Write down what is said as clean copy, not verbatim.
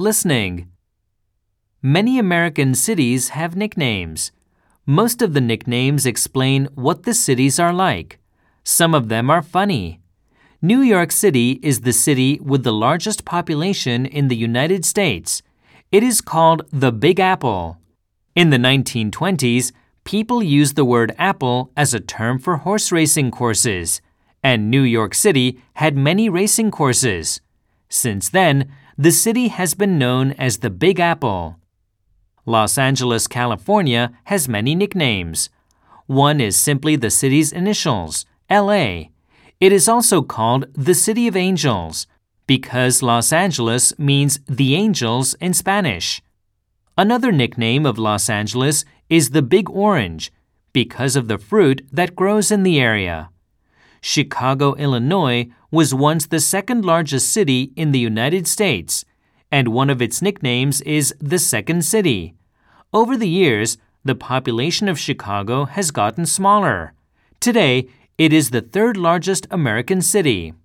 listening. Many American cities have nicknames. Most of the nicknames explain what the cities are like. Some of them are funny. New York City is the city with the largest population in the United States. It is called the Big Apple. In the 1920s, people used the word apple as a term for horse racing courses, and New York City had many racing courses. Since then, the city has been known as the Big Apple. Los Angeles, California has many nicknames. One is simply the city's initials, LA. It is also called the City of Angels because Los Angeles means the angels in Spanish. Another nickname of Los Angeles is the Big Orange because of the fruit that grows in the area. Chicago, Illinois was once the second largest city in the United States, and one of its nicknames is the Second City. Over the years, the population of Chicago has gotten smaller. Today, it is the third largest American city.